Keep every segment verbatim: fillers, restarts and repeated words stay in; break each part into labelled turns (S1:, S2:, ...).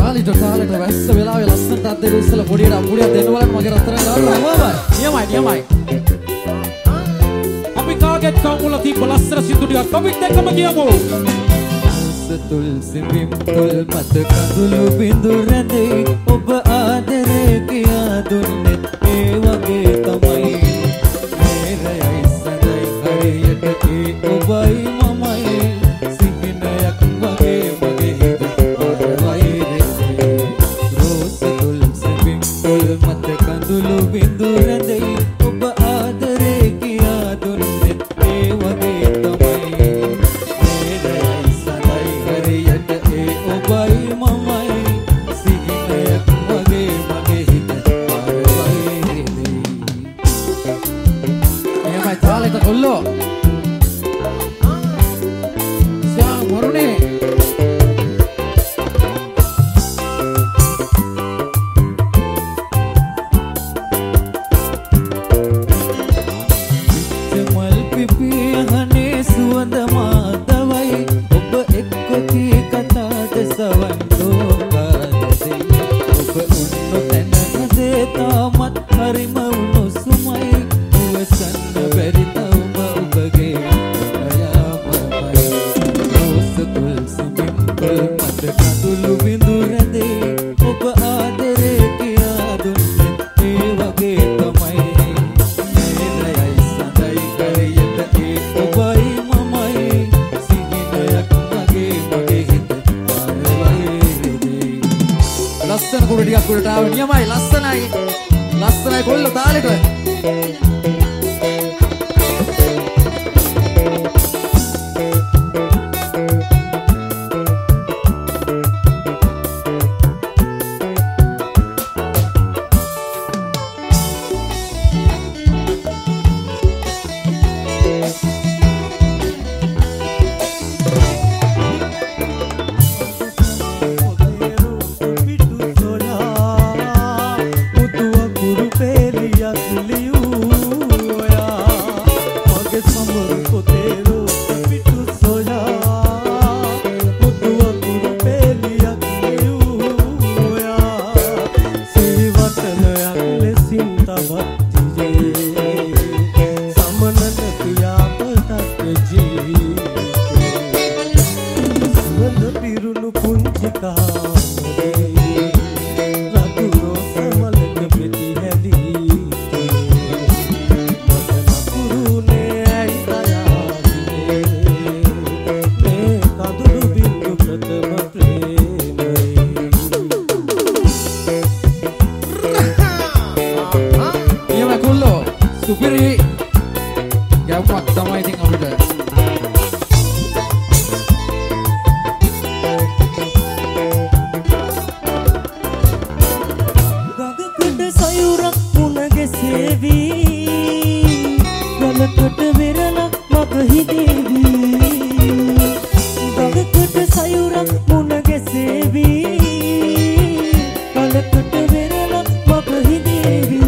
S1: තාලිට තාලිට වැස්ස වෙලාවේ ලස්සනට අත් දෙක ඉස්සලා පොඩියට අපුඩියක් දෙන්න බලන්න මගේ රත්තරන් දාන්න ඕවා. නියමයි නියමයි. අපි කාගෙත් කවුල තිබ්බ ලස්සන සින්දු ටිකක් අපිත් එක්කම කියමු. සතුල් සිඹිම් තුල් මත කඳුළු බිඳු රැඳේ ඔබ ආදරේ කියා දුන්නේ ඒ වගේ තමයි. මේරයයි සඳයි හරියට ඒ ඔබයි මමයි සිහිනයක් වගේ මගේ හිත ආරවයි රේ. රෝසතුල් සිඹිම් තුල් මත කඳුළු බිඳු රැඳේ ඔබ ආදරේ කියා දුන්නේ ඒ වගේ තමයි. මේරයයි සඳයි හරියට ඒ ඔබයි මමයි සිහිනයක් වගේ මගේ හිත ආරවයි රේ. එයමයි තාලෙට කොල්ලෝ ශ්‍යාම් වරුණේ මල් පිපිය හනේ සුවඳ මාතවයි ඔබ එක්කොති කතාද සවන් ලෝකාදේ ඔබ උන්නු තැනකදේ තාමත් හරිම උණුසුමයි උවසන්න බැරි තවම ඔබගේ අයාමයි. රෝසතුල් සිඹිම් තුල් මත කඳුළු බිඳු රැඳේ ඔබ ආදරේ කියා දුන්නේ ඒ වගේ තමයි. මේරයයි සඳයි හරියට ඒ ඔබයි මමයි සිහිනයක් වගේ මගේ හිත ආරවයි රේ. ලස්සන කුඩු ටිකක් උඩට ආව නියමයි ලස්සනයි ලස්සනයි කොල්ල තාලෙට. සුපිරි ගැව්මක් තමයි ඉතින් අපිට.
S2: ගඟකට සයුරක් මුණ ගැසේවි ගලකට වෙරළක් මග හිදේවි. ගඟකට සයුරක් මුණ ගැසේවි ගලකට වෙරළක් මග හිදේවි.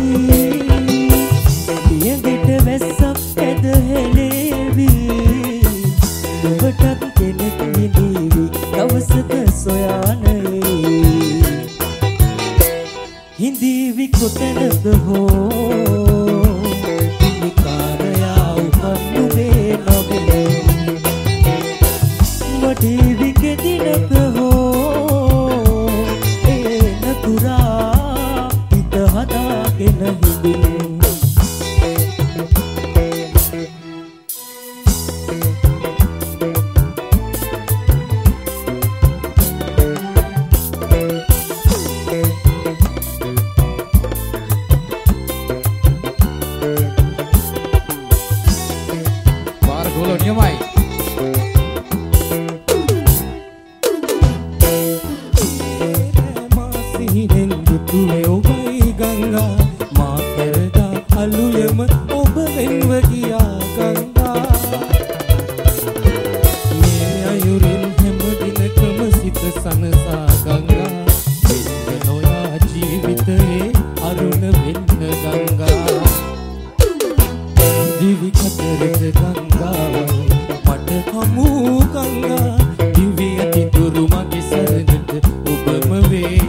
S2: ඔබටත් කෙනෙක් නිදීවි දවසක සොයානේ හිඳීවි කොතැනද හෝ නිකාරයා උහන්නුවේ නොබේ වටීවි කෙදිනක හෝ ඒ නතුරා හිත හදාගෙන හිඳිනේ.
S1: නියමයි
S2: මා සිහිනෙන් දුටුවේ ඔබයි ගංගා මා පෙරදා අලුයම ඔබ වෙන්ව ගියා ගංගා. මේ අයුරින් හැම දිනකම සිත සනසා ගංගා වෙන්න නොයා ජීවිතයේ අරුණ වෙන්න ගංගා. දිවි කතරට ගංගාවයි මට හමු ගංගා දිවි ඇති දුරු මගේ සරණට ඔබම වේ